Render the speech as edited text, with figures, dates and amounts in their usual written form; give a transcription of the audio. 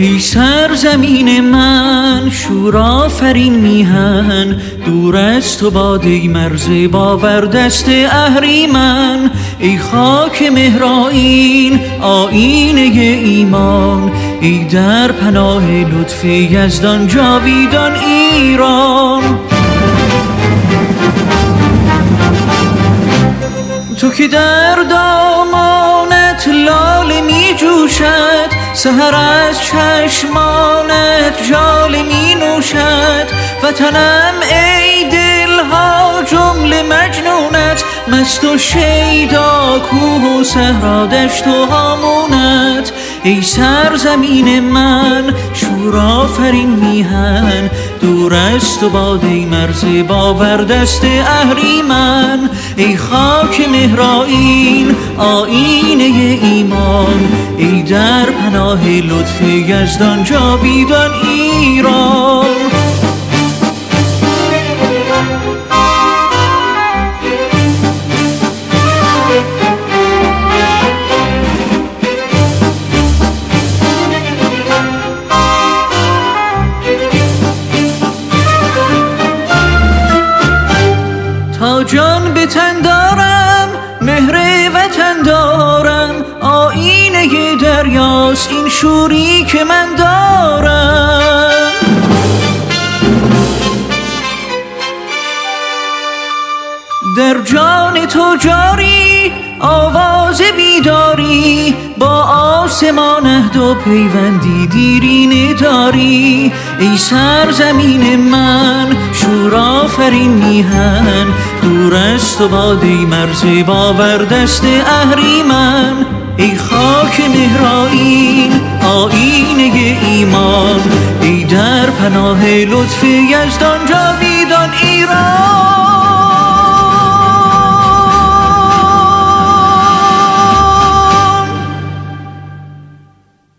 ای سرزمین من شورآفرین میهن، دور از تو باد ای مرز باور دست اهریمن. ای خاک مهرآیین آیینه ایمان، ای در پناه لطف یزدان جاویدان ایران. تو که در دامانت لاله می جوشد، سحر از چشمانت ژاله می نوشد. وطنم ای دلها جمله مجنونت، مست و شیدا کوه و صحرا دشت و هامونت. ای سرزمین من شورآفرین میهن، دور از تو باد ای مرز باور دست اهریمن. ای خاک مهرآیین آیینه ایمان، ای در پناه لطف یزدان جاویدان ایران. تا جان به تن دارم مهر وطن دارم، آیینه دریاست این شوری که من دارم. در جان تو جاری آواز بیداری، با آسمان عهد و پیوندی دیرینه داری. ای سرزمین من شورآفرین میهن، دور از تو باد ای مرز باور دست اهریمن. ای خاک مهرآیین آیینه ایمان، ای در پناه لطف یزدان جاویدان ایران.